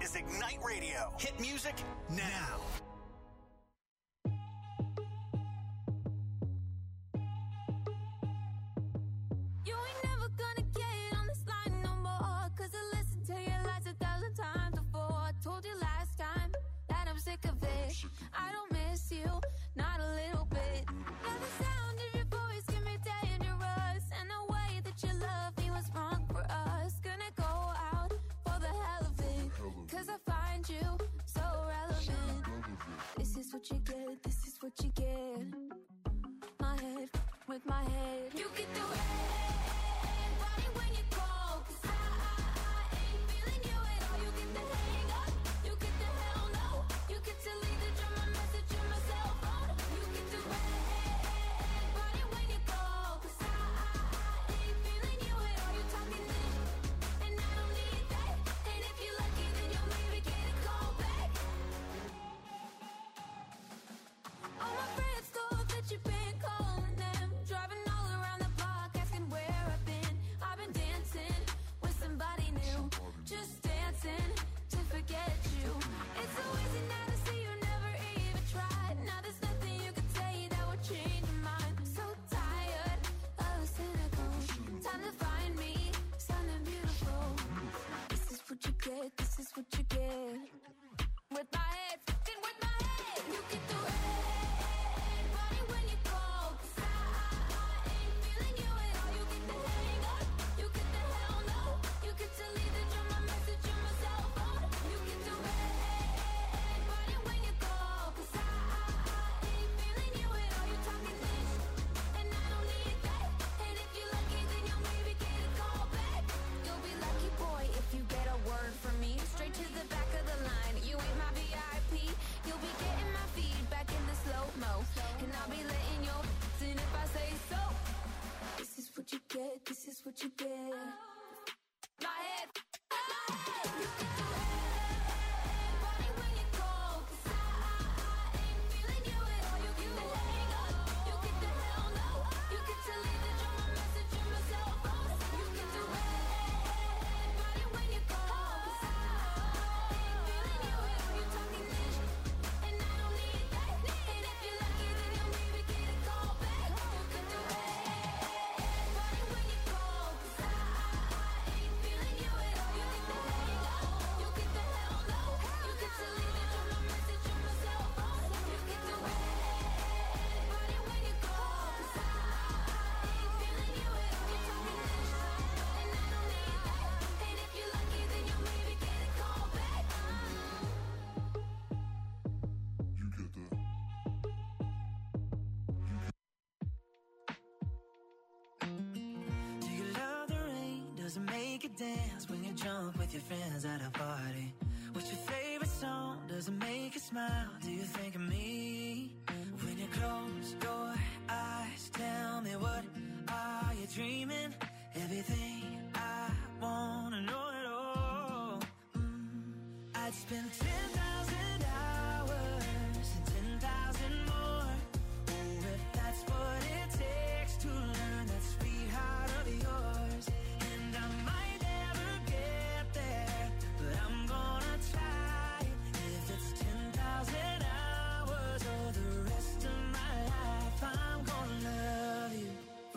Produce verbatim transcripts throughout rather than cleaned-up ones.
is Ignite Radio. Hit music now. You ain't never gonna get on this line no more, 'cause I listened to your lies a thousand times before. I told you last time that I'm sick of it. I don't miss you, not a little bit. Yeah, the sound of your voice can be dangerous, and the way that you love me was wrong for us. Gonna go out for the hell of it, 'cause I find you so relevant. This is what you get, this is what you get. My head with my head. You get the red body when you call, 'cause I, I, I ain't feeling you at all. You get the hang up, you get the hell no. You get to leave the drama message in my cell phone. You get the red body when you call, 'cause I, I, I ain't feeling you at all. You talking this, and I don't need that. And if you're lucky, then you'll maybe get a call back. All my friends thought that you've been calling them, driving all around the block, asking where I've been. I've been dancing with somebody new, just dancing to forget you. It's so easy now to see you never even tried. Now there's nothing you can say that would change your mind. So tired of the cynical. Time to find me something beautiful. This is what you get, this is what you get. With my head, fucking with my head. You get the red body when you call, 'cause I, I, I ain't feeling you at all. You get the hang up, you get the hell no. You get to leave the drama message in my cell phone. You get the red body when you call, 'cause I, I, I ain't feeling you at all. You talking this, and I don't need that. And if you're lucky, then you'll maybe get a call back. You'll be lucky, boy, if you get a word from me. Straight to the back of the line. You ain't my V I P. You'll be getting my feedback in the slow-mo, and I'll be letting your in if I say so. This is what you get, this is what you get. My head, my head. You get the red body when you call, 'cause I, I, I ain't feeling you at all. You get the hang up, you get the hell no. You get to leave the drama message in my cell phone. You get the red body when you call, 'cause I, I ain't feeling you at all. You talking this, and I don't need that. And if you're lucky, then you'll maybe get a call back. You get the red body when you call, 'cause I, I ain't feeling you at all. You get the hang up, you get the hell no. You get to leave the drama message in my cell phone. You get the red body when you call, 'cause I, I ain't feeling you at all. You talking this, and I don't need that. And if you're lucky, then you'll maybe get a call back. You get the. Do you love the rain? Does it make you dance when you're drunk with your friends at a party? What's your favorite song? Does it make you smile? Do you think of me? When you close your eyes, tell me, what are you dreaming? Everything I wanna know it all. Mm, I'd spend ten thousand hours and ten thousand more. Oh, if that's what it takes to learn that sweetheart of yours. And I might never get there, but I'm gonna try. If it's ten thousand hours or the rest of my life, I'm gonna love you.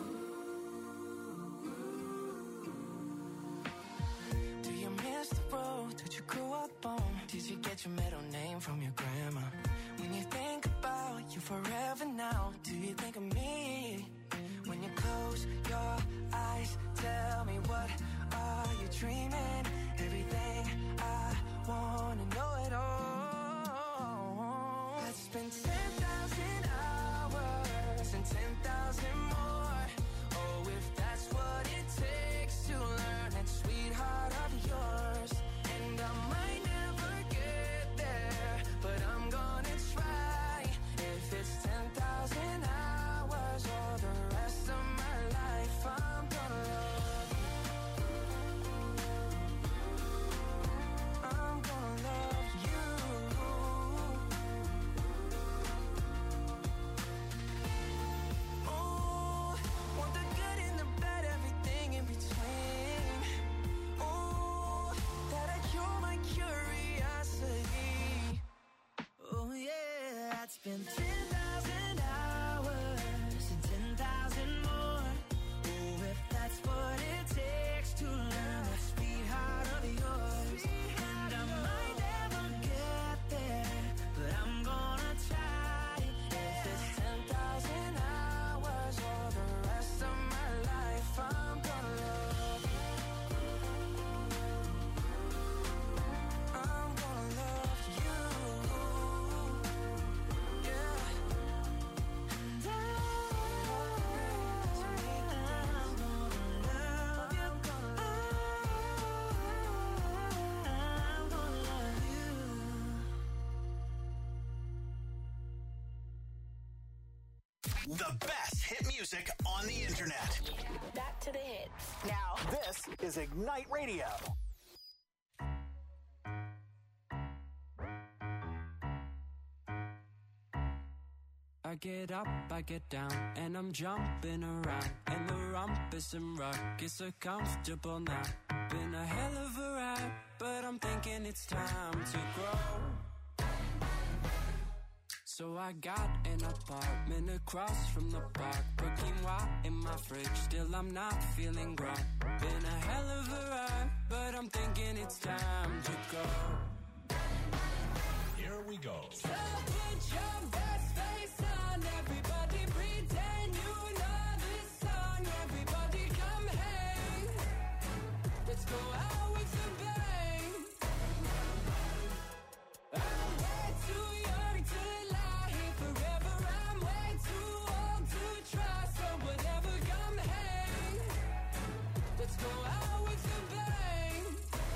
Do you miss the road that you grew up on? Did you get your middle name from your grandma? When you think about you forever now, do you think of me? When you close your eyes, tell me, what are you dreaming? Everything I wanna know it all. I'd spend ten thousand hours and ten thousand more. Oh, if that's what it takes to learn that sweetheart of yours. And I might never get there, but I'm gonna try. If it's ten thousand hours or the rest of my life, I'm gonna love you. I'm gonna love you. The best hit music on the internet. Back to the hits. Now, this is Ignite Radio. I get up, I get down, and I'm jumping around. And the rumpus and ruckus are comfortable now. Been a hell of a ride, but I'm thinking it's time to grow. So I got an apartment across from the park. Put quinoa in my fridge, still I'm not feeling grown. Been a hell of a ride, but I'm thinking it's time to go. Here we go. So put your best face on, everybody pretend you know this song. Everybody come hang, let's go out with a bang. I'm way too young to lie here forever. I'm way too old to try, so whatever, come hang, let's go out with a bang.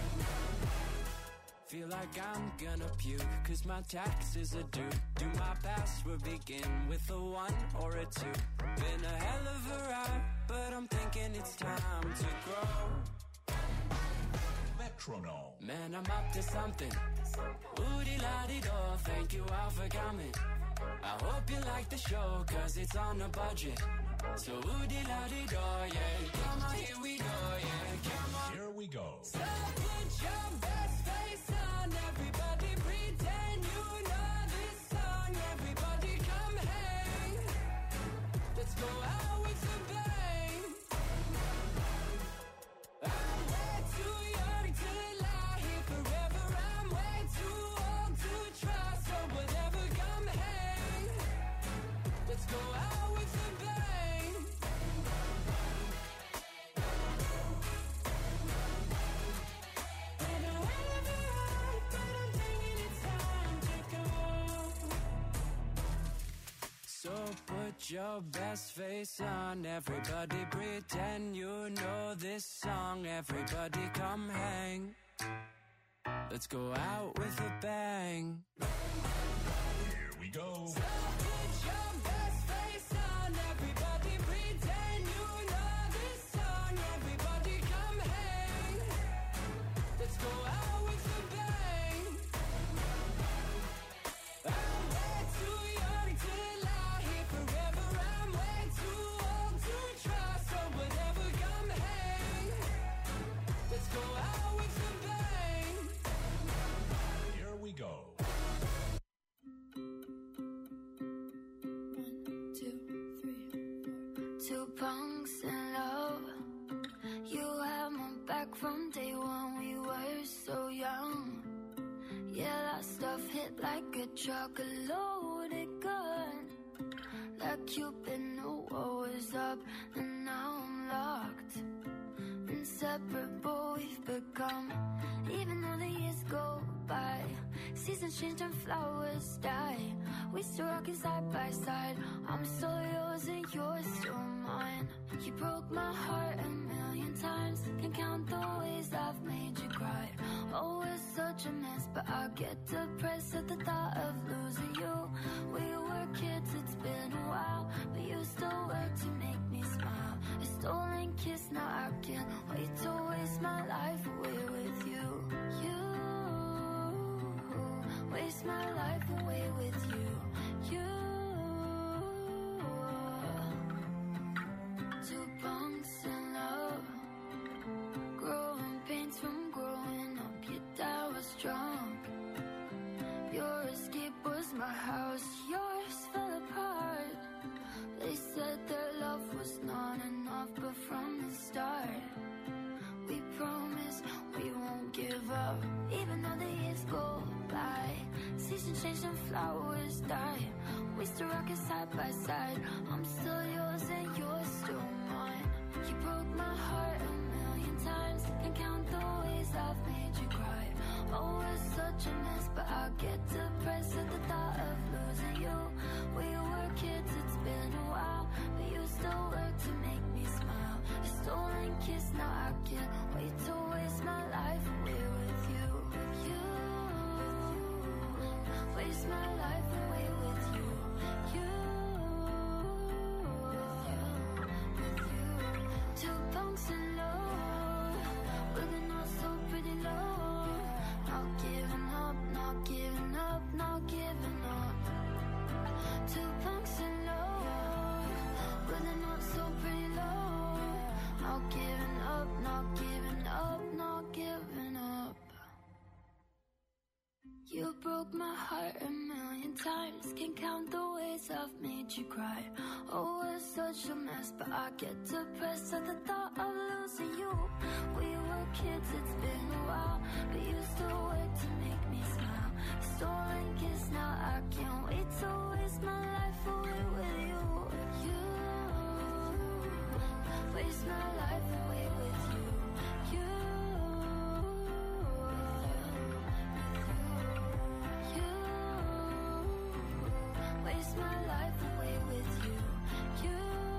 Feel like I'm gonna puke, cause my taxes are due. Do my password begin with a one or a two? Been a hell of a ride, but I'm thinking it's time to grow. Metronome. Man, I'm up to something. Oodie-la-dee-do, thank you all for coming. I hope you like the show, cause it's on a budget. So oodie-la-dee-do, yeah. Come on, here we go, yeah. Come on. Here we go. So put your best face on, everybody pretend you know this song. Everybody come hang, let's go out with a bang. I'm way too young to lie here forever. I'm way too old to try, so whatever, come hang, let's go out with a bang. Been a hell of a ride, but I'm thinking it's time to go. So put your best face on, everybody pretend you know this song. Everybody come hang, let's go out with a bang. Here we go. So put your best face on, everybody pretend you know this song. Everybody come hang, let's go out with a bang. I'm way too young to lie here forever. I'm way too old to try, so whatever, come hang, let's go out with a bang. Here we go. Two, three, four. Two punks in love. You had my back from day one. We were so young. Yeah, that stuff hit like a truck, a loaded gun. Like Cupid knew what was up, and now I'm locked. Inseparable we've become. Even though the years go by, seasons change and flowers die, we still rockin' side by side. I'm still yours and you're still mine. You broke my heart a million times, can't count the ways I've made you cry. Oh, it's such a mess, but I get depressed at the thought of losing you. We were kids, it's been a while, but you still work to make me smile. A stolen kiss, now I can't wait to waste my life away with you. You waste my life away with you. You two punks in love, growing pains from growing up. Your dad was drunk, your escape was my house, yours fell apart. They said their love was not enough, but from the start we promise we won't give up. Even though the years go by, seasons change and flowers die, we still rockin' side by side. I'm still yours and you're still mine. You broke my heart a million times, can't count the ways I've made you cry. Oh, it's such a mess, but I get depressed at the thought of losing you. We were kids, it's been a while, but you still work to make me smile. A stolen kiss, now I can't wait to waste my life away with you. You waste my life away with you. You eyes can count the ways I've made you cry. Oh, it's such a mess, but I get depressed at the thought of losing you. We were kids, it's been a while, but you still work to make me smile. Stolen kiss, now I can't wait to waste my life away with you. You waste my life away with you. You, you waste my life away with you. You.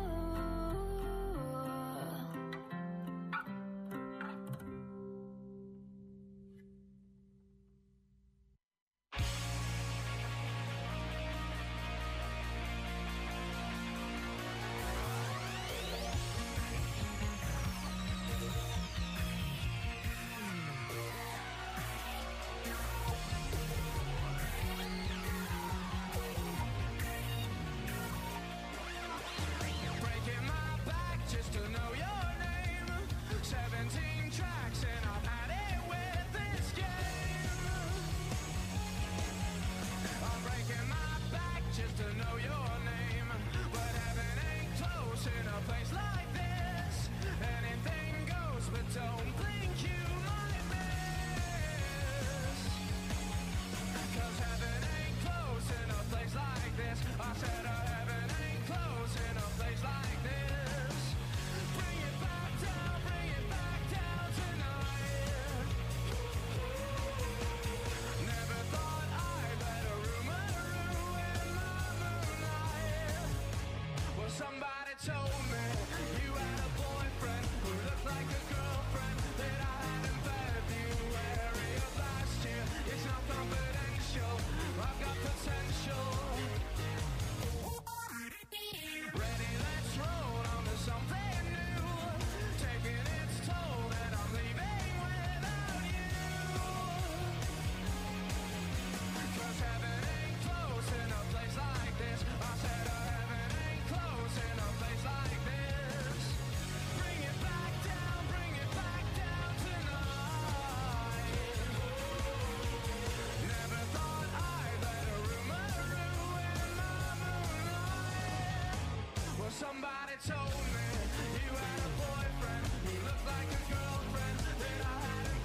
Somebody told me you had a boyfriend who looked like a girlfriend that I had in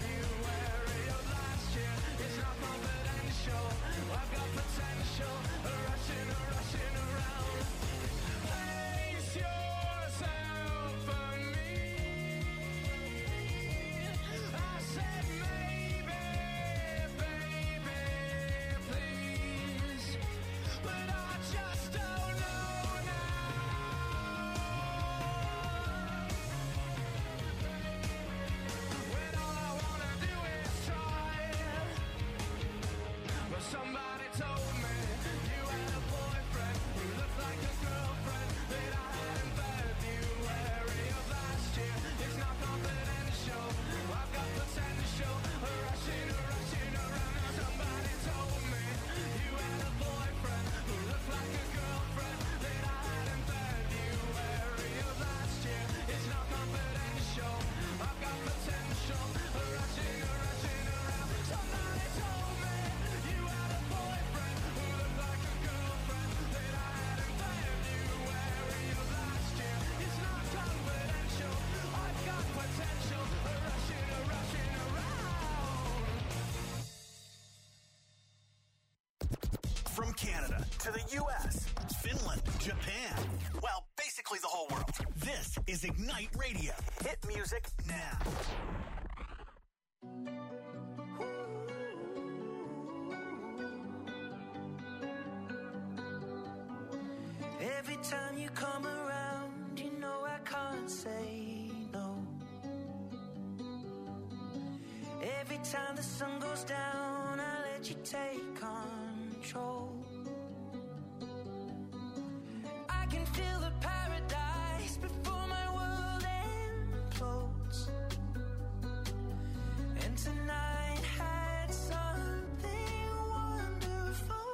February of last year. It's not confidential, I've got potential, rushing, rushing around. Place yourself for me. I said maybe, baby, please, but I just don't know now. Somebody told me you had a boyfriend who looked like a girlfriend that I had in February of last year. It's not confidential, I've got potential, rushing, rushing around. Now somebody told me you had a boyfriend who looked like a girlfriend that I had in February of last year. It's not confidential, I've got potential, rushing, rushing around. Somebody told me you had a boyfriend who looked like a girlfriend that I had in February of last year. It's not confidential, I've got potential, rushing, rushing around. From Canada to the U S, Finland, Japan, well, basically the whole world. This is Ignite Radio. Hit music now. Every time you come around, you know I can't say no. Every time the sun goes down, I let you take control. I can feel the paradise before my world implodes. And tonight had something wonderful.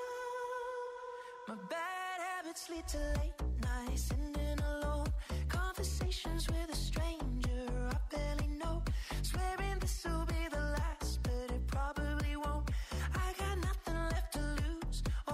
My bad habits lead to late nights, sitting alone. Conversations with a stranger I barely know. Swearing this will be the last, but it probably won't. I got nothing left to lose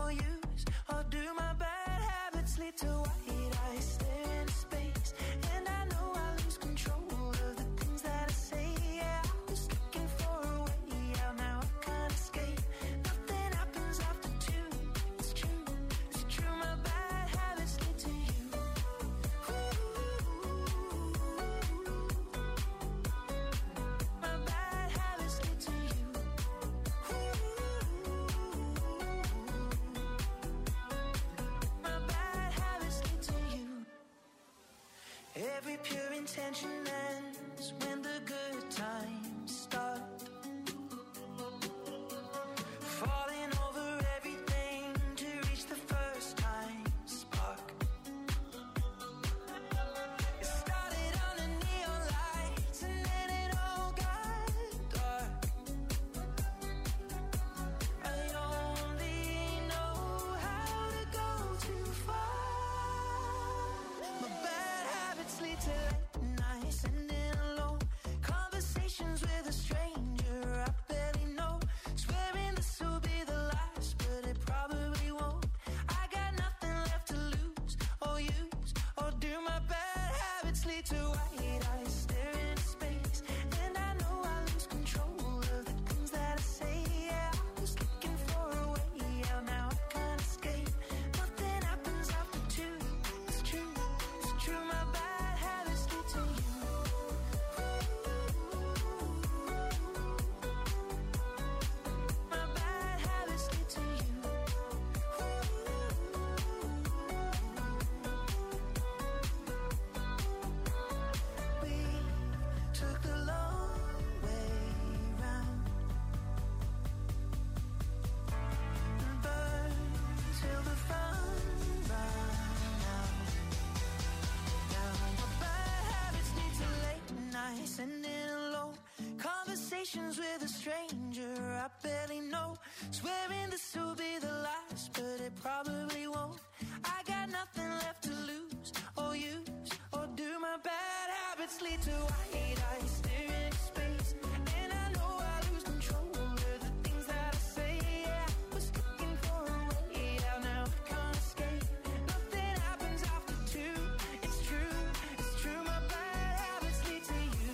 conversations with a stranger I barely know. Swearing this will be the last, but it probably won't. I got nothing left to lose or use, or do my bad habits lead to white eyes staring into space? And I know I lose control of the things that I say. Yeah, I was looking for a way out, now I can't escape. Nothing happens after two. It's true, it's true. My bad habits lead to you.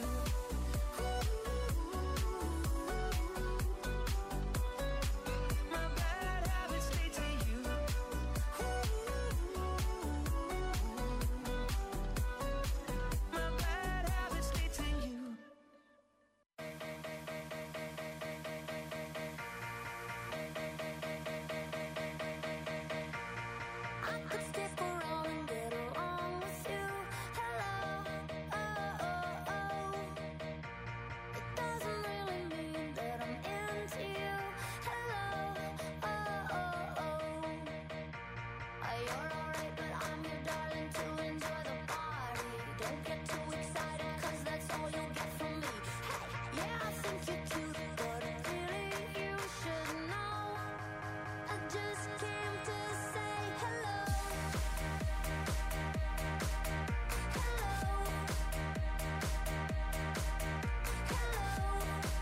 My bad habits lead to you. My bad habits lead to you. I could stick around and get along with you. Hello, oh, oh, oh. It doesn't really mean that I'm into you. Hello, oh, oh, oh. Uh, You're alright, but I'm here, darling, to enjoy the party. Don't get too excited, cause that's all you'll get from me. Hey, yeah, I think you're cute, but really you should know. I just came to say hello. Hello. Hello.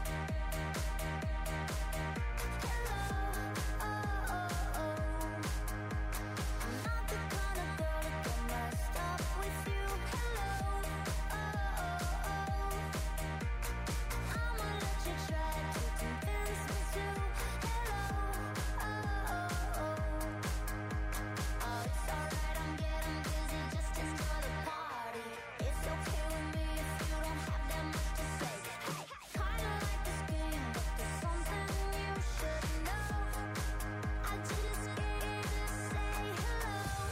Hello. Oh, oh, oh. I'm not the kind of girl to get messed up with you. Hello. Oh, oh, oh. I'ma let you try to convince me to. Hello. Oh, oh, oh. Oh, it's alright, I'm getting busy, just enjoy the party. It's okay with me if you don't have that much to say. Hey, kinda like this game, but there's something you should know. I just came to say hello.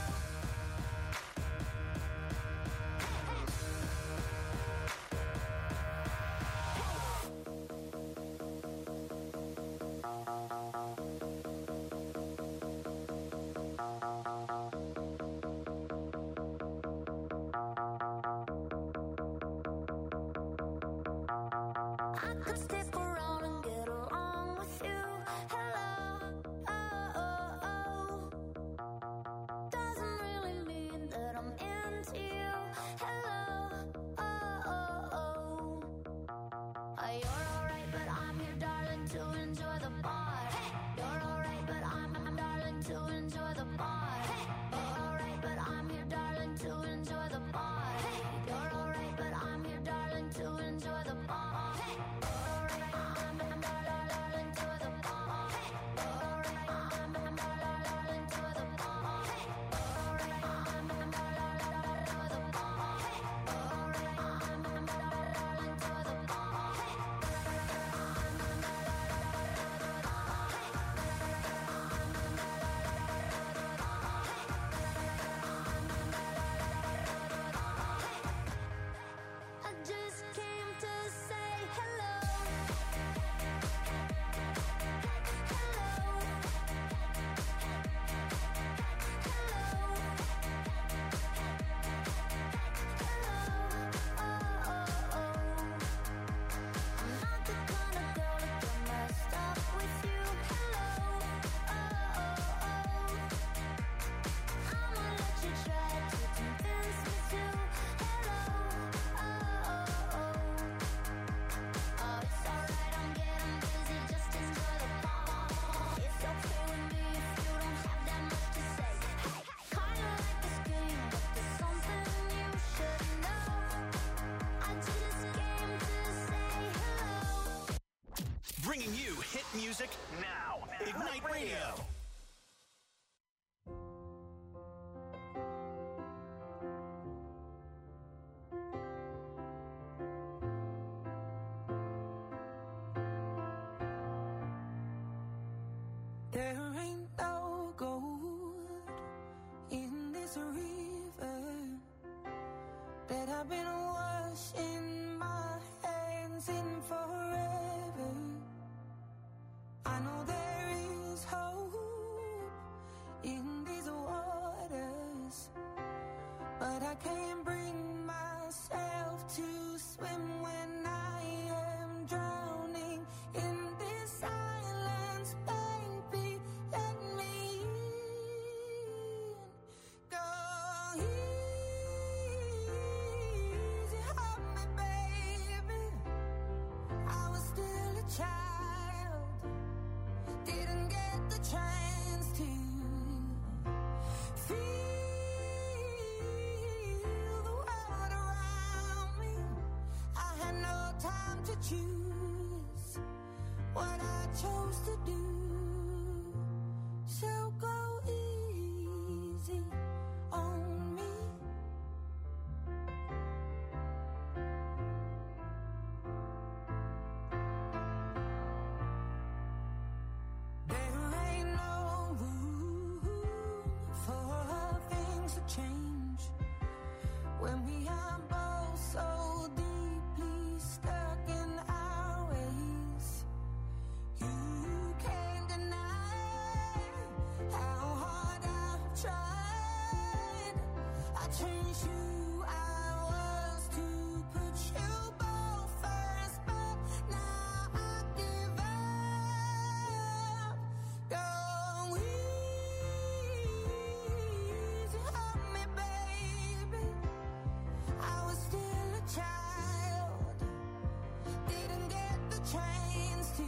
I could stick around and get along with you. Hello, oh, oh, oh. Doesn't really mean that I'm into you. Hello, oh, oh, oh. Uh, You're alright, but I'm here, darling, to enjoy the party. You're alright, but I'm, I'm darling, to enjoy the party. You're alright, but I'm here, darling, to enjoy the party. You're alright, but I'm here, darling, to enjoy the party. You're alright, I'm, I'm darling, to the party. You're alright, I'm, I'm darling, to the party. You're alright, I'm, I'm darling, to the party. You're alright, I'm, I'm darling, to the party. I just came to say hello. Hello. Hello. Hello. Oh, oh, oh. I'm not the kind of girl to get messed up with you. Hello. Oh, oh, oh. I'ma let you try to convince me to. Hello. Oh, oh, oh. Oh, it's alright, I'm getting busy, just enjoy the party. It's okay with me if you don't have that much to say. Hey, kinda like this game, but there's something you should know. I just came to say hello. Bringing you hit music now. Ignite Radio. There ain't no gold in this river that I've been washing my hands in forever. I know there is hope choose what I chose to do. So go easy on me. There ain't no room for things to change when we are both so deeply stuck in our ways. You can't deny how hard I've tried. I changed who I was to put you both first, but now I give up. Go easy on me, baby. I was still a child, didn't get the chance to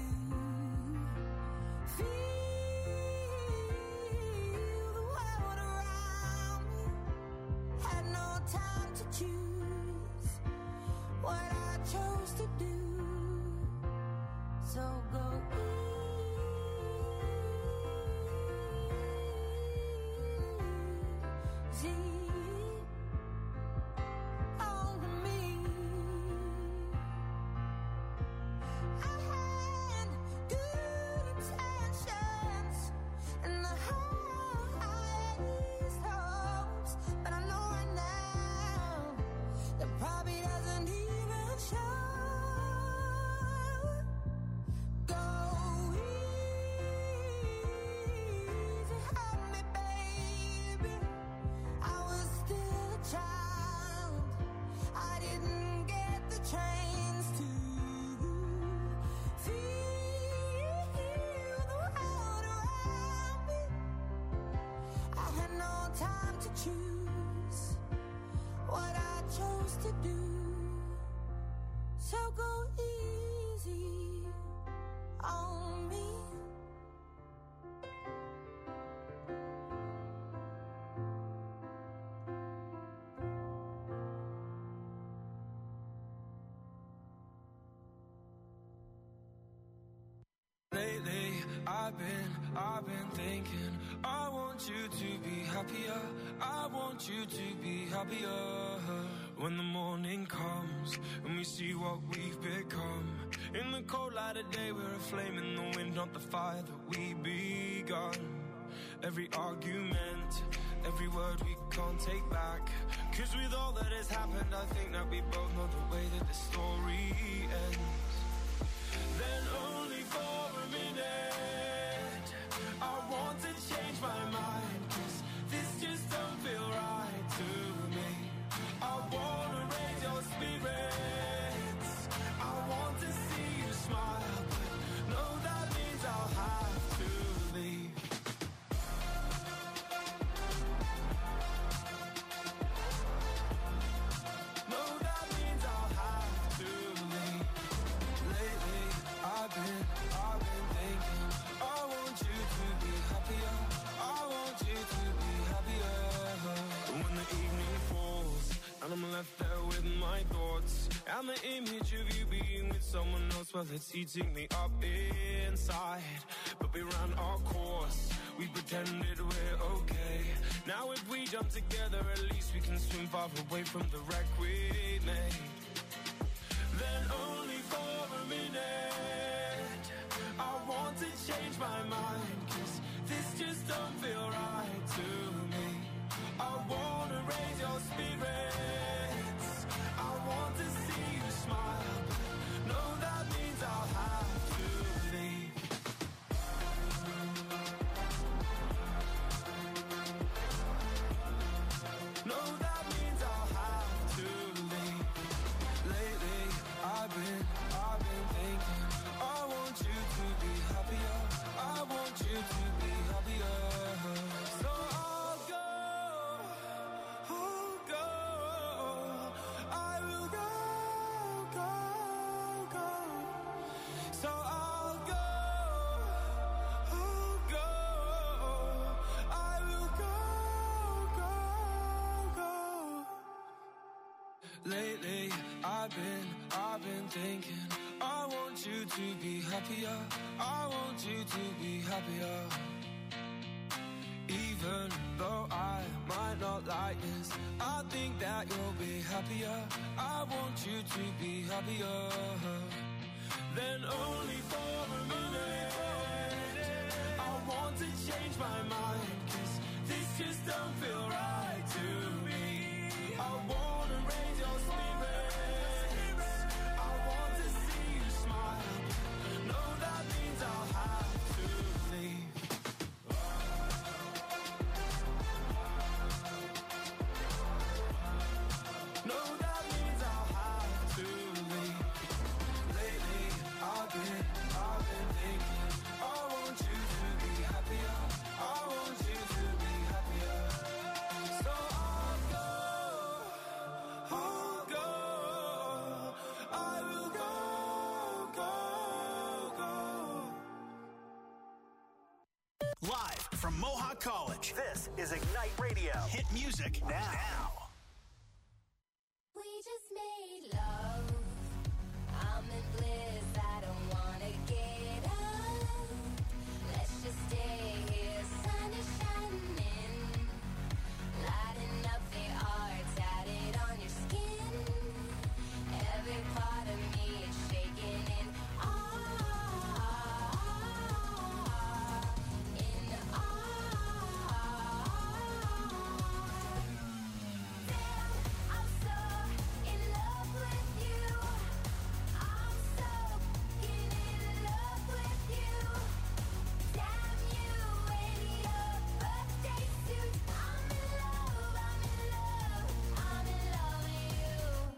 feel the world around me. Had no time to choose what I chose to do. So go easy on me. I had good intentions and the highest hopes, but I know right now that probably doesn't even show. Go easy on me, baby. I was still a child, I didn't get the chance to feel the world around me. I had no time to choose what I chose to do. So go easy on me. Lately, I've been, I've been thinking, I want you to be happier, I want you to be happier. When the morning comes and we see what we've become, in the cold light of day we're a flame in the wind, not the fire that we begun. Every argument, every word we can't take back, 'cause with all that has happened I think that we both know the way that the story ends. Then only for a minute I want to change my mind, 'cause this just don't feel right to me. I wanna raise your spirits, I want to see you smile, but no, that means I'll have to leave. No, that means I'll have to leave. Lately, I've been, I've been thinking, I want you to be happier, I want you to be happier. When the evening falls and I'm left there with my thoughts, and the image of you being with someone else, well, it's eating me up inside. But we ran our course, we pretended we're okay. Now if we jump together, at least we can swim far away from the wreck we made. Then only for a minute I want to change my mind, 'cause this just don't feel right to me. I wanna raise your spirits, I want to see you smile, but no, that means I'll have to leave. No, that means I'll have to leave. Lately, I've been, I've been thinking, I want you to be happier, I want you to be happier. So I'll go, I'll go, I will go, go, go. So I'll go, I'll go, I will go, go, go. Lately, I've been, I've been thinking, I you to be happier. I want you to be happier. Even though I might not like this, I think that you'll be happier. I want you to be happier. Then only for a minute, I want to change my mind, 'cause this just don't feel right to me. I wanna raise your spirits, I want to see you smile. No, that means I'll have to leave. No, that means I'll have to leave. Lately, I've been, I've been thinking, I want you to be happier. I want you to be happier. So I'll go, I'll go, I will go, go, go. Live from Mohawk College, this is Ignite Radio. Hit music now. We just made love. I'm in bliss. I don't wanna get up. Let's just stay here. Sun is shining, lighting up the art tatted on your skin. Every part of me is shaking in awe, in awe. Damn, I'm so in love with you. I'm so in love with you. Damn you in your birthday suit. I'm in love, I'm in love, I'm in love with you.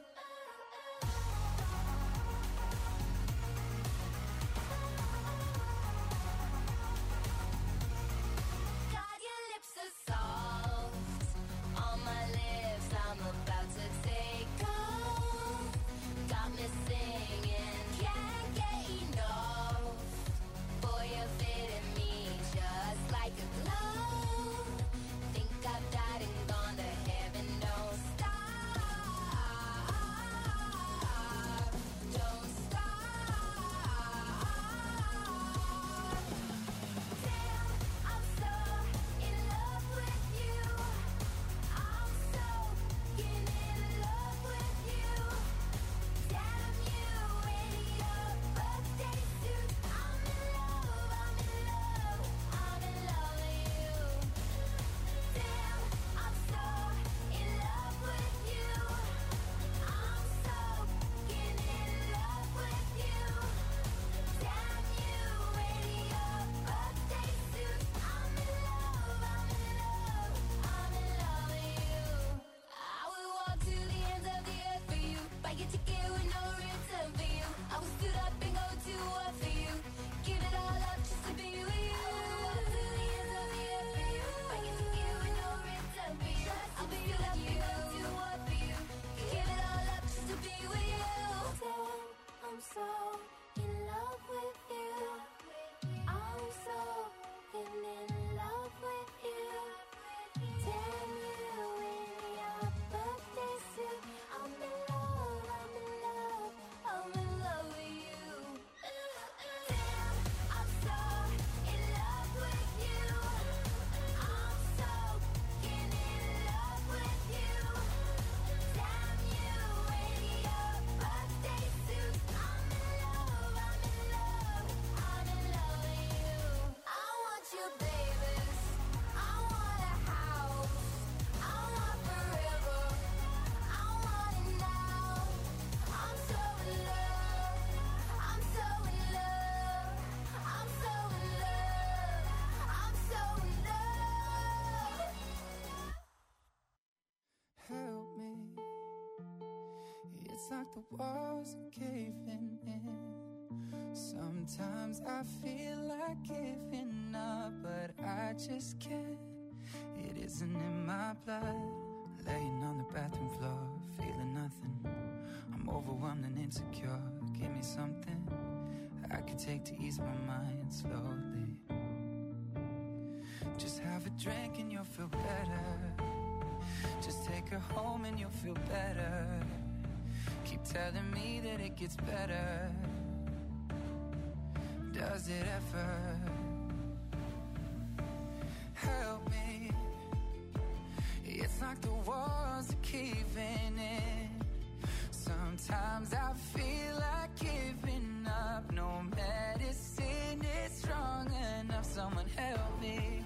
God, your lips are soft on my lips. I'm about to take off. Got me singing, can't get enough. Boy, you're fitting me just like a glove. Think I've died and gone to heaven. Don't stop, don't stop. Damn, I'm so in love with you. I'm so in love with you. Damn you in your birthday suit. I'm in love, I'm in love, I'm in love with you. Damn, I'm so in love with you. I'm so in love with you. Damn you in your birthday suit. I'm in love, I'm in love, I'm in love with you. I will walk to the ends of the earth for you. Buy your ticket with no return for you. I will stood up and go to war for you. Give it all up just to be with you. I will walk to the ends of the earth for you. Buy your ticket with no return for you. I will stood up and go to war for you. Give it all up just to be with you. Damn, I'm so in love with you. I'm so in love with you. Damn you in your birthday suit. I'm in love, I'm in love, I'm in love with you. Damn, I'm so in love with you. I'm so in love with you. Damn you in your birthday suit. I'm in love, I'm in love, I'm in love with you. I want you, babies. I want a house. I want forever. I want it now. I'm so in love. I'm so in love. I'm so in love. I'm so in love. Help me. It's like the walls are caving in. Sometimes I feel like giving up, but I just can't. It isn't in my blood. Laying on the bathroom floor, feeling nothing. I'm overwhelmed and insecure. Give me something I could take to ease my mind slowly. Just have a drink and you'll feel better. Just take her home and you'll feel better. Keep telling me that it gets better. does it ever help me? It's like the walls are caving in. Sometimes I feel like giving up. No medicine is strong enough. Someone help me.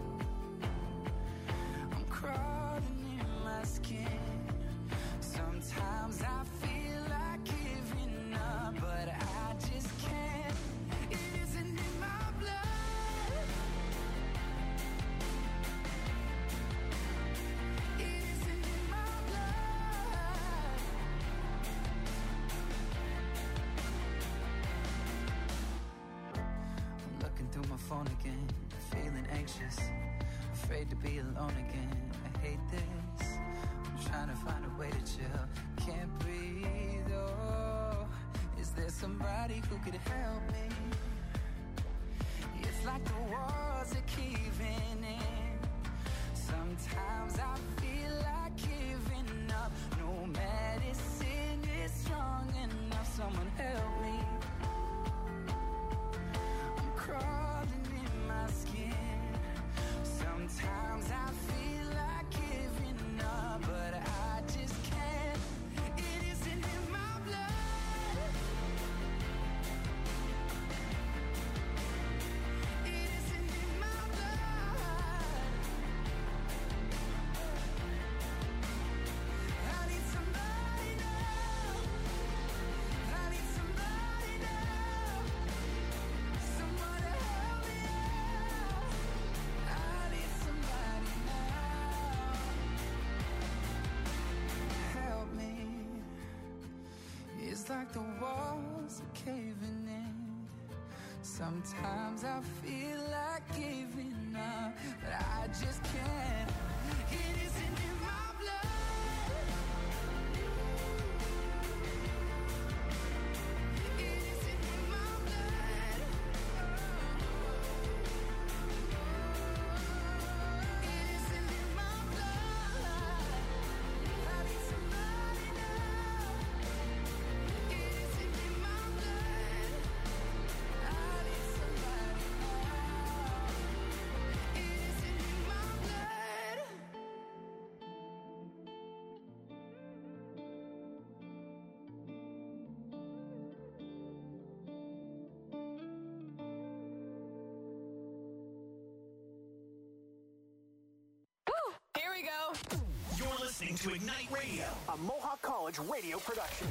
I'm crawling in my skin. Sometimes I feel like giving up, but I just can't. It isn't in my blood. It isn't in my blood. I'm looking through my phone again, feeling anxious, afraid to be alone again. I hate this. I'm trying to find a way to chill. Can't breathe, oh. Is there somebody who could help me? It's like the walls are caving in. Sometimes I feel like giving up. No medicine is strong enough. Someone help me. I'm crawling in my skin. Sometimes I feel like giving up, but I just can't. It isn't in my blood. It isn't in my blood. I need somebody now. I need somebody now. Someone to help me out. I need somebody now. Help me. It's like the walls are caving in. Sometimes I feel like giving up, but I just can't. It isn't in my blood. It isn't in my blood. It isn't in my blood. I need somebody now. It isn't in my blood. I need somebody now. It isn't in my blood. Here we go. You're listening to Ignite Radio, a Mohawk College radio production.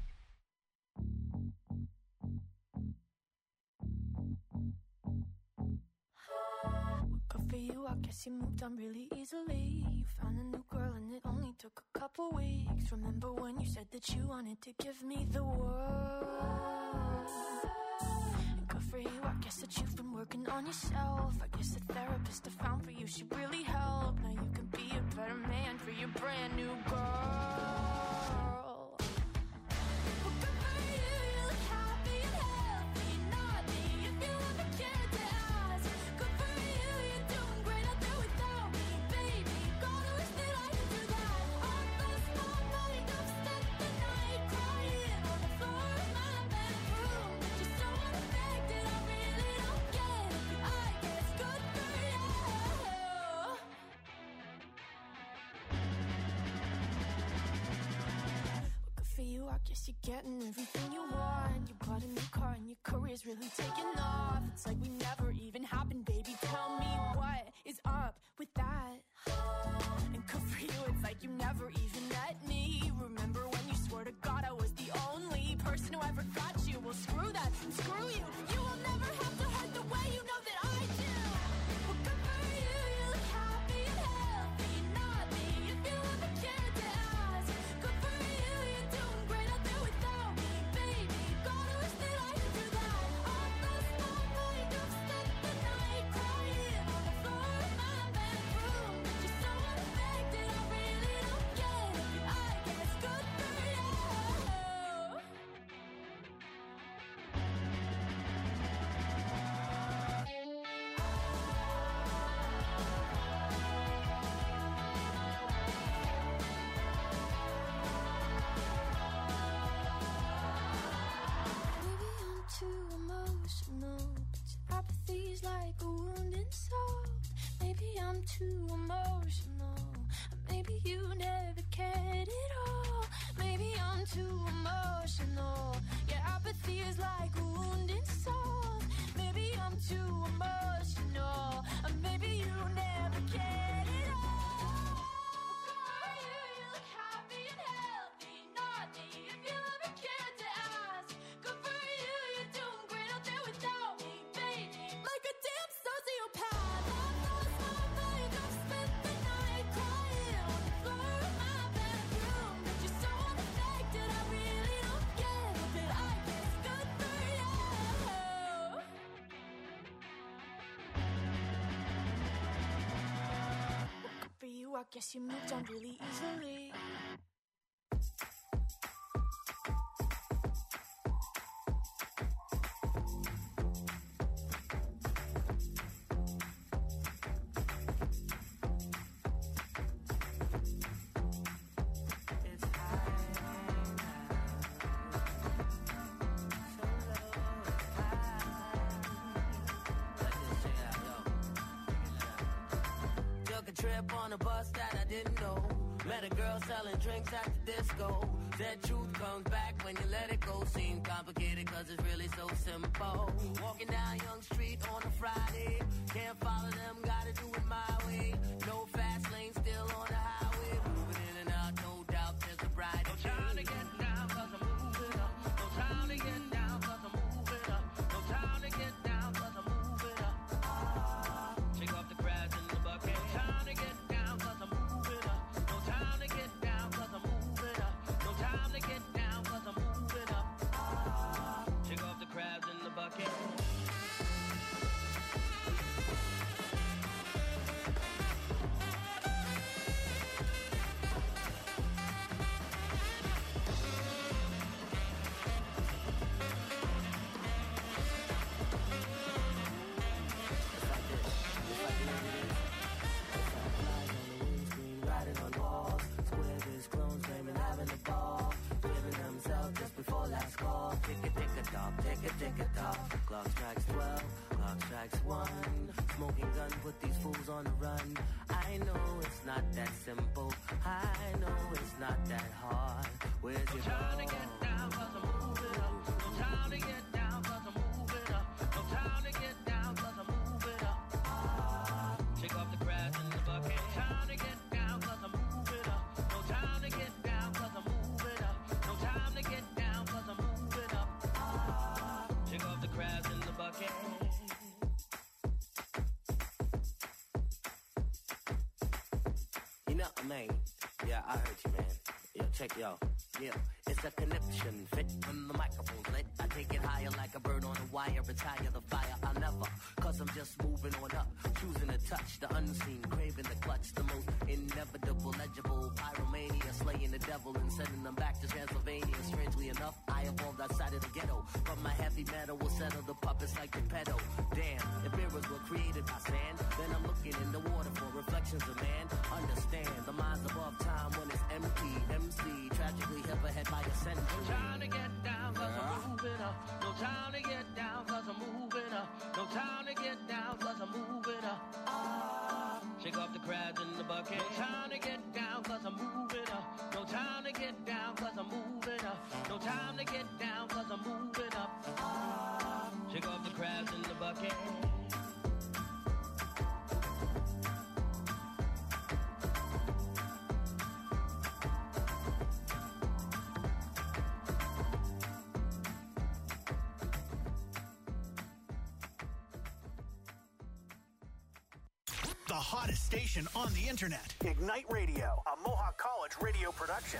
Good for you, I guess you moved on really easily. You found a new girl and it only took a couple weeks. Remember when you said that you wanted to give me the world? And good for you, I guess that you've been working on yourself. I guess the therapist I found for you should really help. Now you can be a better man for your brand new girl. Well, good for you, you look happy and healthy, not me. If you ever cared to ask, good for you, you're doing great out there without me, baby. God, I wish that I could do that. I lost my mind, I've spent the night crying on the floor of my bedroom. But you're so unaffected, I really don't get it. I guess good for you. Well, good for you, I guess you're getting everything you want. You bought a new car and your career's really taking off. It's like we never even happened, baby. Tell me what is up with that. And good for you, it's like you never even met me. Remember when you swore to God I was the only person who ever got you? Well, screw that and screw you. You will never have to hurt the way you know that I do. Well, good for you, you look happy and healthy, not me. If you ever cared to ask, good for you, you're doing great out there without me, baby. God, I wish that I could do that. I lost my mind, I've spent the night I'm too emotional. Maybe you never cared at all. Maybe I'm too emotional. Yeah, apathy is like a wounded soul. Maybe I'm too emotional. Or maybe you never cared at all. Are you, you look happy and healthy. Not me, if you ever cared to ask. Good for you, you're doing great out there without me, baby. Like a damn sociopath. I've lost my mind, I've spent the night crying on the floor of my bedroom. But you're so unaffected, I really don't get it. But I guess good for you. Good for you, I guess you moved on really easily. Took a trip on a bus that I didn't know. Met a girl selling drinks at the disco. That truth comes back when you let it go. Seems complicated cause it's really so simple. Walking down Young Street on a Friday. Can't follow them, gotta do it my way. No fast lane, still on the highway. Moving in and out, no doubt there's a bright. No time to get down cause I'm moving up. No time to get down cause I'm moving up. No time to get down cause I'm moving up. Ah, shake off the crabs in the bucket. No time to get down cause I'm moving up. No time to get down cause I'm moving up. No time to get down cause I'm moving up. Ah, shake off the crabs in the bucket. Riding on walls, squares, clones, flaming, having a ball. Giving themselves just before last call. Tick a tick a tock, tick a tick a tock. Clock strikes twelve, clock strikes one. Smoking gun, put these fools on the run. I know it's not that simple. I know it's not that hard. Where's your no time to get down cause I'm moving up. No time to get down cause I'm moving up. No time to get down cause I'm moving up. Ah, shake off the crabs in the bucket. No time to get down cause I'm moving up. No time to get down cause I'm moving up. No time to get down cause I'm moving up. Ah, shake off the crabs in the bucket. You know, man. Yeah, I heard you, man. Yo, check yo. Yeah, it's a connection fit when the microphone's lit. I take it higher like a bird on a wire. Retire the fire, I'll never. Cause I'm just moving on up. Choosing to touch the unseen. Craving the clutch. The most inevitable, legible. Pyromania. Slaying the devil and sending them back to Transylvania. Strangely enough, I evolved outside of the ghetto. But my heavy metal will settle the puppets like the pedo. Damn, if mirrors were created by sand, then I'm looking in the water for reflections of man. Understand, the mind's above time when it's empty. M C, tragically hip ahead by a century. No time to get down cause I'm moving up. No time to get down cause I'm moving up. No time to get down cause I'm moving up. Ah, shake off the crabs in the bucket. No time to get down cause I'm moving up. No time to get down cause I'm moving up. No time to get down cause I'm moving up. Ah, shake off the crabs in the bucket. The hottest station on the internet. Ignite Radio, a Mohawk College radio production.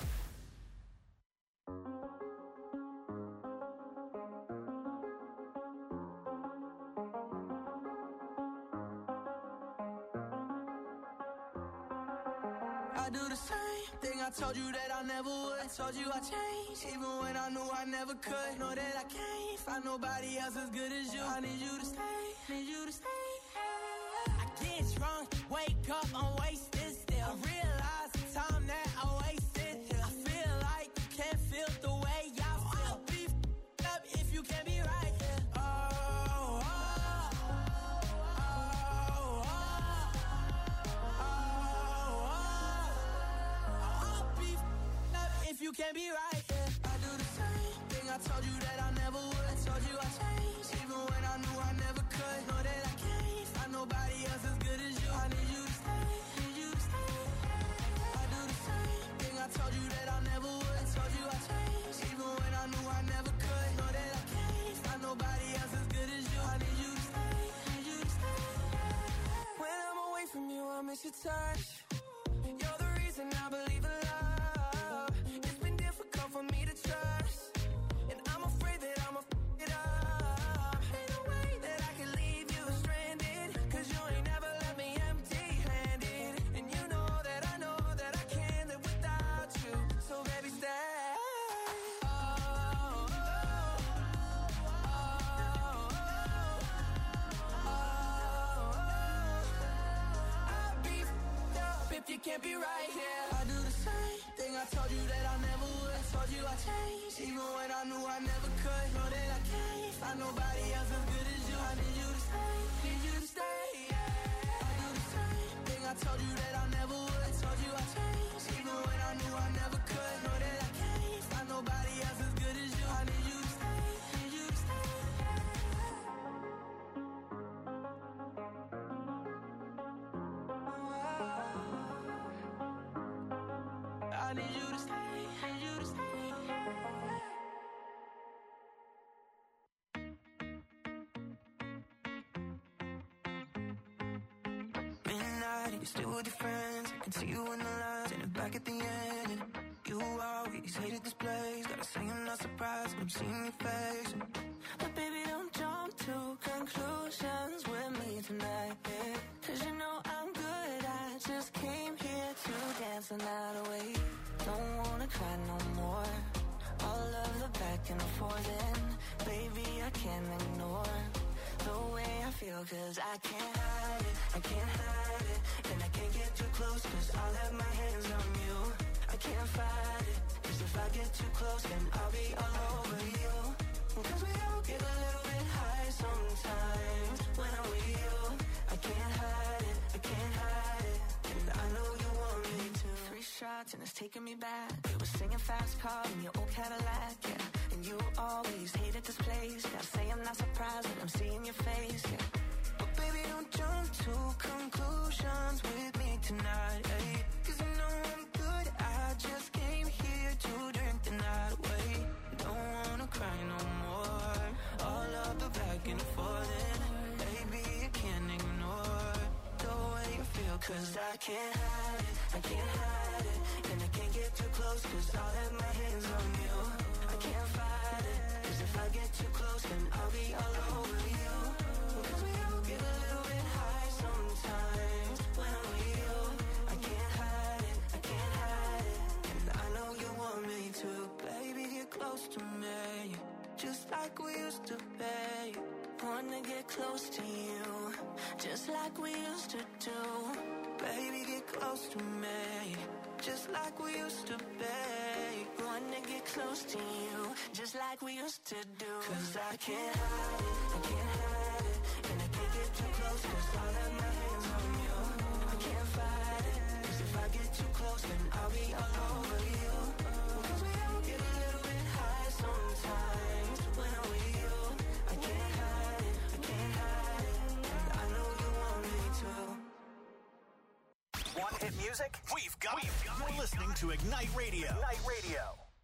I do the same thing I told you that I never would. I told you I changed, even when I knew I never could. Know that I can't find nobody else as good as you. I need you to stay, need you to stay. I get drunk, wake up, I'm wasted still. I realize the time that I wasted here. I feel like you can't feel the way I feel. I'll be f***ed up if you can't be right here. Oh, oh, oh, oh, oh. can't be right, yeah. I do the same thing I told you that I never would. I told you I changed, even when I knew I never could. Know that I can't find nobody else as good as you. I need you to stay, need you to stay. I do the same thing I told you that I never would. I told you I changed, even when I knew I never could. Know that I can't find nobody else as good as you. I need you to stay, need you to stay. When I'm away from you, I miss your touch. You're the reason I believe in love. It's been difficult for me to trust, and I'm afraid that I'ma f*** it up. Ain't no way that I can leave you stranded, cause you ain't never left me empty-handed. And you know that I know that I can't live without you. So baby, stay. Oh, oh, oh, oh, oh, oh. I'll be f***ed up if you can't be right here. I do the same thing I told you that I never would. I told you I changed, even when I knew I never could. Know that I can't find nobody else as good as you. I need you to stay, need you to stay, yeah. I do the same thing I told you that I never would. I told you I changed, even when I knew I never could. Know that I can't find nobody else as good as you. I need you to stay, need you to stay. I need you to stay, need you to stay. Midnight, you're still with your friends. I can see you in the lines and it back at the end. And you always hated this place. Gotta say I'm not surprised when I'm seeing your face. But baby, don't jump to conclusions with me tonight, yeah. Cause you know I'm good, I just came here to dance the night away. Don't wanna cry no more. All of the back and forth, and baby, I can't ignore the way I feel, cause I can't hide it, I can't hide it. And I can't get too close, cause I'll have my hands on you. I can't fight it, cause if I get too close, then I'll be all over you. Cause we all get a little bit high sometimes when I'm with you. I can't hide it, I can't hide it. And I know you want me to. Three shots and it's taking me back. We were singing fast car in your old Cadillac, yeah. And you always hated this place. Gotta say I'm not surprised when I'm seeing your face, yeah. But baby, don't jump to conclusions with me tonight, hey. Cause you know I'm good, I just came here to drink the night away. Don't wanna cry no more. All of the back and forth, and baby, I can't ignore the way you feel. Cause I can't hide it, I can't hide it. And I can't get too close, cause I'll have my hands on you. I can't fight it, cause if I get too close, then I'll be all over you. Cause we all get a little bit high sometimes when I'm with you. I can't hide it, I can't hide it. And I know you want me to. Baby, get close to me, just like we used to be. Wanna get close to you, just like we used to do. Baby, get close to me, just like we used to be. Wanna get close to you, just like we used to do. Cause I can't hide it, I can't hide it. And I can't get too close, cause I'll have my hands on you. I can't fight it, cause if I get too close, then I'll be all over you. Cause we all get a little bit high sometimes when I'm with you. I can't hide it, I can't hide it. And I know you want me to. Want hit music? We've got it. You're listening to Ignite Radio. Ignite Radio.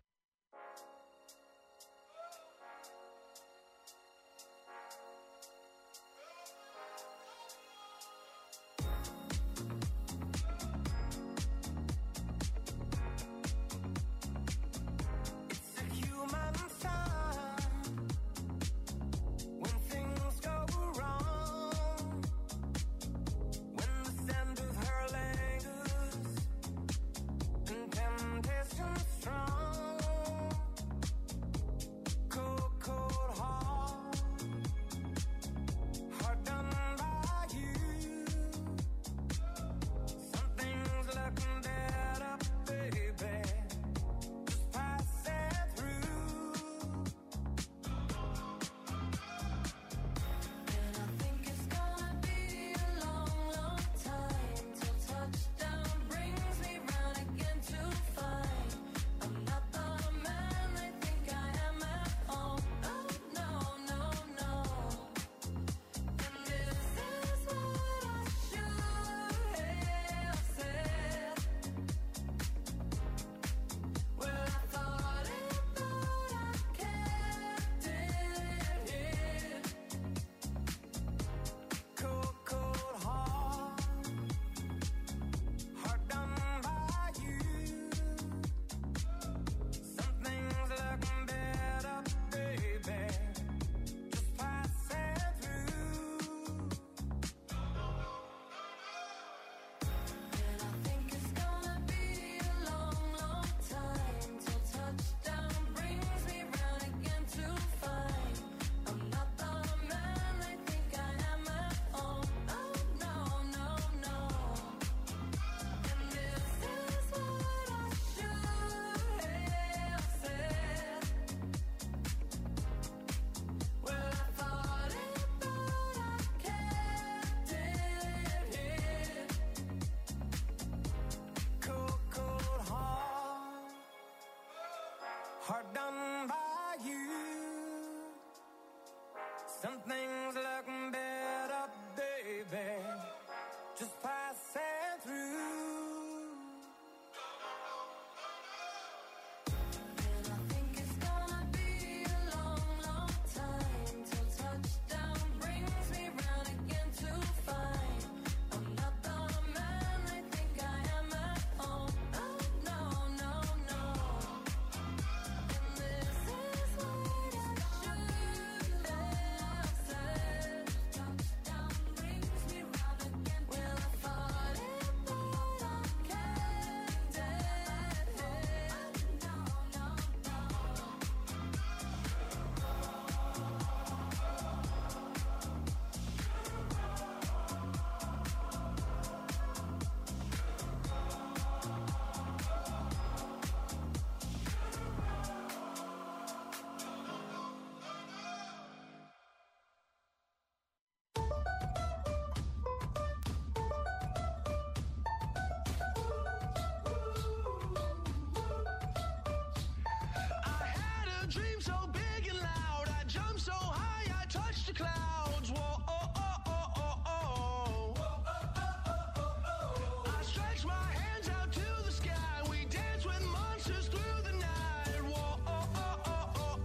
It's a human sign when things go wrong, when the scent of her lingers and temptation strong. dream so big and loud. I jump so high, I touch the clouds. Whoa, oh, oh, oh, oh, oh. I stretch my hands out to the sky. We dance with monsters through the night. Whoa, oh, oh, oh, oh,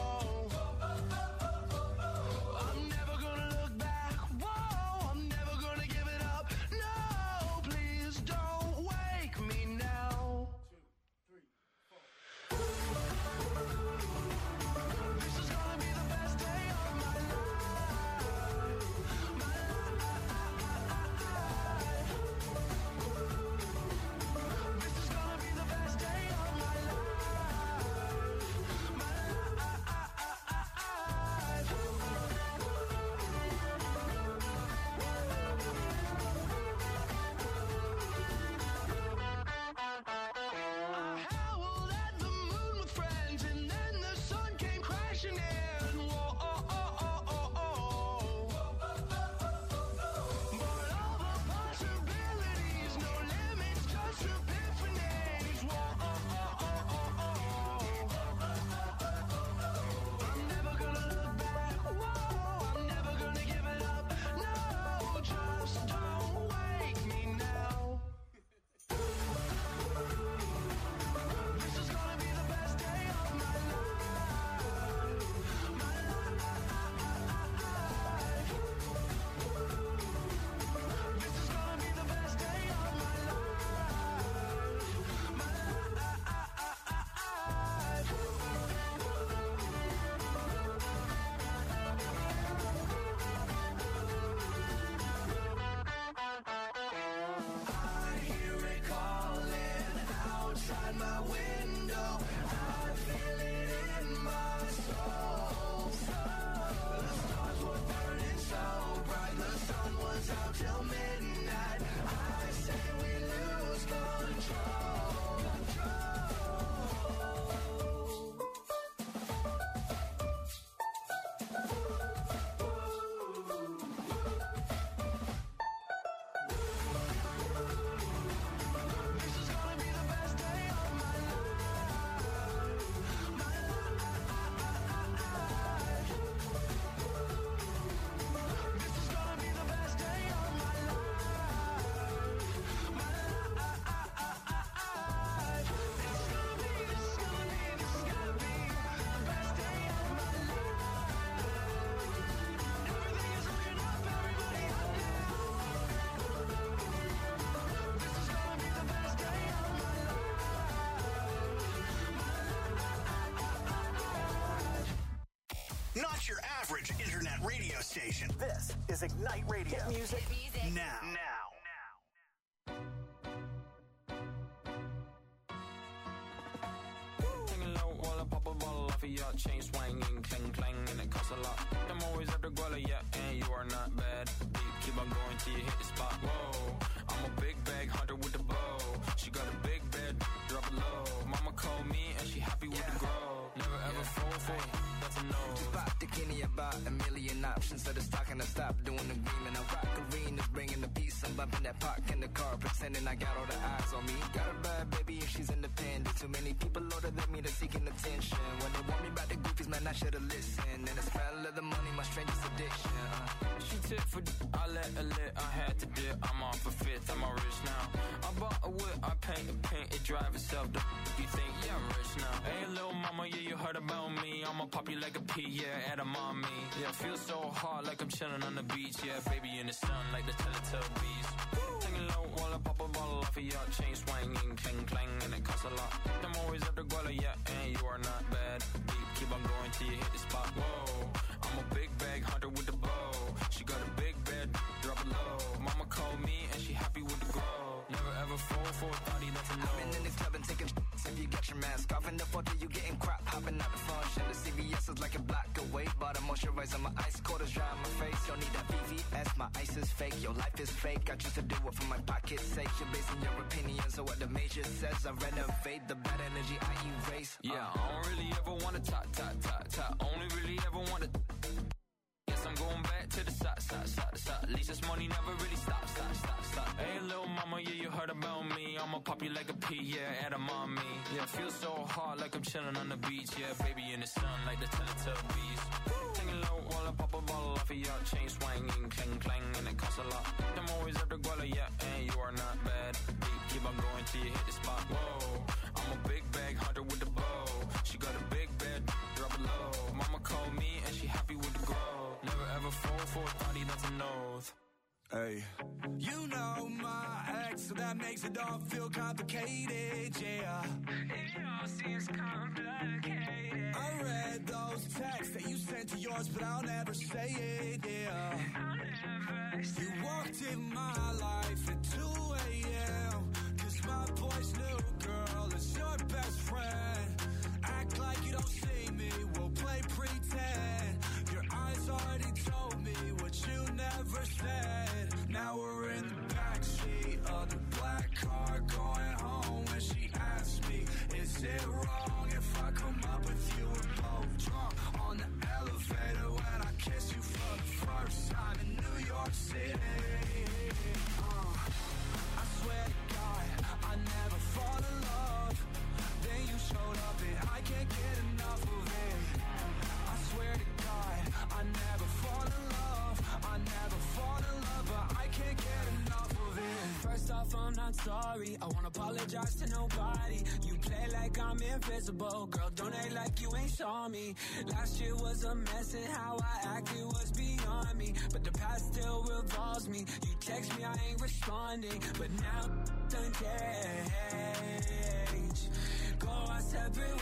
oh. I'm never gonna look back. Whoa, I'm never gonna give it up. No, please don't wake me now. This is gonna be the best day of my life. My life. This is gonna be the best day of my life. My I howled at the moon with friends, and then the sun came crashing in. Whoa, oh, oh, oh, oh, oh. But all the possibilities, no limits, just epiphanies. Whoa, oh, oh, oh, oh, oh. I'm never gonna look back. Whoa, I'm never gonna give it up. No, just don't wake me now. This is gonna be the best day of my life. My life. This is gonna be the best day of my life. My I hear it calling outside my window. I feel it in my soul. The stars were burning so bright. The sun was out till midnight. I say we lose control. This is gonna be the best day of my life. My life. This is gonna be the best day of my life. My life. This is gonna be, this is gonna be, this is gonna be the best day of my life. Everything is looking up, everybody up now. This is gonna be the best day of my life. Not your average internet radio station. This is Ignite Radio. Hit music, now. Now. Taking low while I pop a bottle off of your chain swinging, clang clang, and it costs a lot. I'm always after Guala, yeah, and you are not bad. Beat, keep on going till you hit the spot. Whoa, I'm a big bag hunter with the bow. She got a big bed, drop it low. Mama called me and she happy with the grow. Never ever fall for it, that's a no. Just pop the Kenny about a million options. So the stock and I stop doing the green. And I rock arenas, bringing the peace. I'm bumping that park in the car, pretending I got all the eyes on me. Got a bad baby and she's independent. Too many people older than me, they're seeking attention. When they want me about the goofies, man, I should've listened. And the smell of the money, my strangest addiction. Uh. She tip for d- I let her lit, I had to dip. I'm off a fifth, I'm all rich now. I bought a whip, I paint a paint, it drive itself. The f- you think, yeah, I'm rich now. Hey, little mama, yeah, you heard about me. I'ma pop you like a pea, yeah, at a mommy. Yeah, feel so hot like I'm chilling on the beach. Yeah, baby in the sun like the Teletubbies. Taking low while I pop a bottle off of your chain swinging, clang clang, and it costs a lot. I'm always after Guala, yeah, and you are not bad. Deep, keep on going till you hit the spot. Whoa, I'm a big bag hunter with the bow. She got a big bed, drop it low. Mama called me and she happy with the grow. Never ever fall for a thotty, that's a no. I've been in this club and taking shots. If you got your mask off in the photo, you getting crap. Hopping out the function. The C V S is like a block away. But I'm moisturizing my ice, quarters dry on my face. Don't need that V V S, my ice is fake. Your life is fake. I choose to do it for my pocket's sake. You're basing your opinions on what the major says. I renovate the bad energy I erase. Yeah, uh. I don't really ever wanna talk, talk, talk, talk. Only really ever wanna. Guess I'm going back to the side, side, side, side. At least this money never really stops, stop, stop, stop. Hey, little mama, yeah, you heard about me. I'ma pop you like a pea, yeah, add 'em on me. Yeah, feel so hot like I'm chilling on the beach. Yeah, baby in the sun like the Teletubbies. Singing low while I pop a bottle off of your chain swinging, clang, clang, and it costs a lot. I'm always at the guala, yeah, and you are not bad. Keep, keep on going till you hit the spot. Whoa, I'm a big bag hunter with the bow. She got a big bed, drop it low. Mama called me and she happy with the grow. Never ever fall for a thotty, that's an oath. Hey. You know my ex, so that makes it all feel complicated, yeah. It all seems complicated. I read those texts that you sent to yours, but I'll never say it, yeah. I'll never say you walked in my life at two a.m. Cause my boy's new girl is your best friend. Act like you don't see me, we'll play pretend. Your eyes already told me what you never said. Now we're in the backseat of the black car going home. And she asked me, is it wrong if I come up with you? We're both drunk on the elevator when I kiss you for the first time in New York City. uh, I swear to God, I never fall in love. Then you showed up and I can't get enough of it. I swear to God, I never fall in love. I never fall in love, but I can't get enough of it. First off, I'm not sorry. I won't apologize to nobody. You play like I'm invisible. Girl, don't act like you ain't saw me. Last year was a mess and how I acted was beyond me. But the past still revolves me. You text me, I ain't responding. But now done change. Go our separate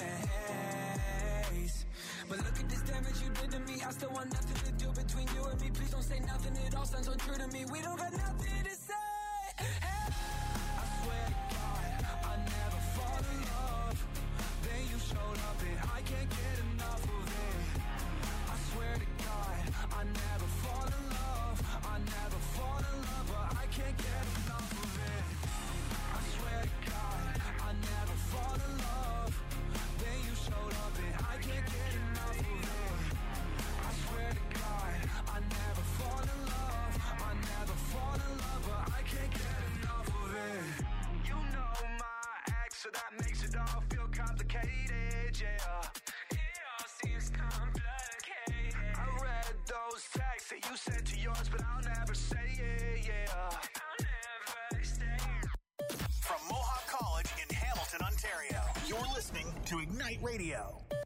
ways. But look at this damage you did to me. I still want nothing to do between you and me. Please don't say nothing, it all sounds untrue to me. We don't got nothing to say. Hey. I swear to God, I never fall in love. Then you showed up and I can't get enough of it. I swear to God, I never fall in love. I never fall in love, but I can't get enough of it. I swear to God, I never fall in love. Then you showed up and I can't get enough of it. I swear to God, I never fall in love. I never fall in love, but I can't get enough of it. You know my ex, so that makes it all feel complicated, yeah. It all seems complicated. I read those texts that you sent to yours, but I'll never say it, yeah. I'll never say it. From Mohawk College in Hamilton, Ontario, you're listening to Ignite Radio.